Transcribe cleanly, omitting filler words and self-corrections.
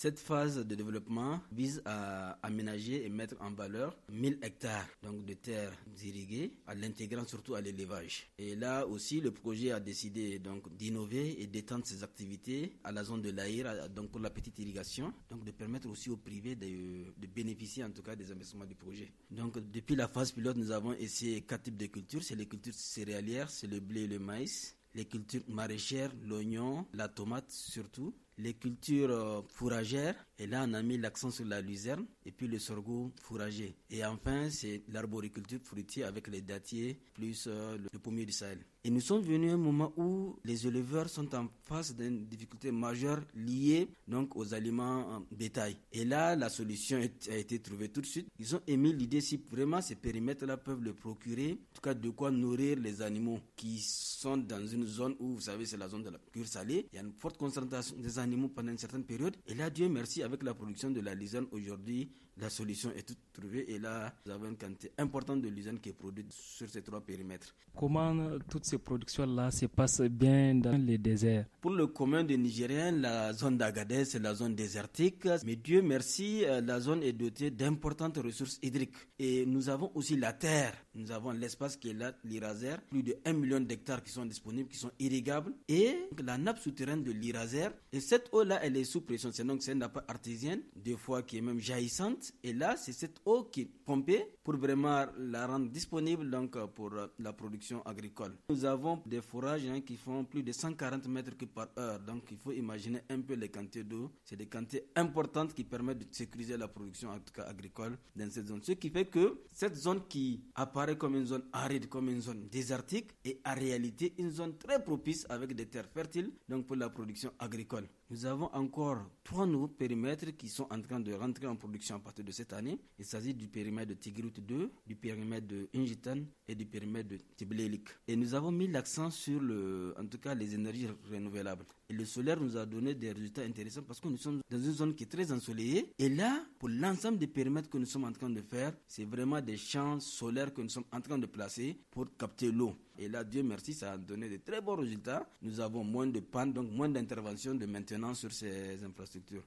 Cette phase de développement vise à aménager et mettre en valeur 1000 hectares donc de terres irriguées, en l'intégrant surtout à l'élevage. Et là aussi, le projet a décidé donc d'innover et d'étendre ses activités à la zone de l'Aïr, donc pour la petite irrigation, donc de permettre aussi au privé de bénéficier en tout cas des investissements du projet. Donc depuis la phase pilote, nous avons essayé 4 types de cultures. C'est les cultures céréalières, c'est le blé et le maïs. Les cultures maraîchères, l'oignon, la tomate surtout. Les cultures fourragères, et là on a mis l'accent sur la luzerne et puis le sorgho fourrager. Et enfin c'est l'arboriculture fruitière avec les dattiers plus le pommier du Sahel. Et nous sommes venus à un moment où les éleveurs sont en face d'une difficulté majeure liée donc aux aliments bétail. Et là la solution a été trouvée tout de suite. Ils ont émis l'idée si vraiment ces périmètres-là peuvent le procurer, en tout cas de quoi nourrir les animaux qui sont dans une zone où vous savez c'est la zone de la cure salée. Il y a une forte concentration des animaux pendant une certaine période. Et là, Dieu merci, avec la production de la luzerne, aujourd'hui, la solution est toute trouvée. Et là, nous avons une quantité importante de luzerne qui est produite sur ces 3 périmètres. Comment toutes ces productions-là se passent bien dans les déserts? Pour le commun des Nigériens, la zone d'Agadez, c'est la zone désertique. Mais Dieu merci, la zone est dotée d'importantes ressources hydriques. Et nous avons aussi la terre. Nous avons l'espace qui est là, l'Iraser. Plus de 1 million d'hectares qui sont disponibles, qui sont irrigables. Et la nappe souterraine de l'Iraser. Et cette eau-là, elle est sous pression. C'est donc c'est une nappe artésienne, des fois qui est même jaillissante. Et là, c'est cette eau qui est pompée pour vraiment la rendre disponible donc pour la production agricole. Nous avons des forages qui font plus de 140 mètres cubes par heure. Donc, il faut imaginer un peu les quantités d'eau. C'est des quantités importantes qui permettent de sécuriser la production en tout cas agricole dans cette zone. Ce qui fait que cette zone qui apparaît comme une zone aride, comme une zone désertique, est en réalité une zone très propice avec des terres fertiles donc pour la production agricole. Nous avons encore 3 nouveaux périmètres qui sont en train de rentrer en production à partir de cette année. Il s'agit du périmètre de Tigirut 2, du périmètre de Injitan et du périmètre de Tiblélik. Et nous avons mis l'accent sur en tout cas les énergies renouvelables. Et le solaire nous a donné des résultats intéressants parce que nous sommes dans une zone qui est très ensoleillée. Et là, pour l'ensemble des périmètres que nous sommes en train de faire, c'est vraiment des champs solaires que nous sommes en train de placer pour capter l'eau. Et là, Dieu merci, ça a donné de très bons résultats. Nous avons moins de panne, donc moins d'interventions de maintenance sur ces infrastructures.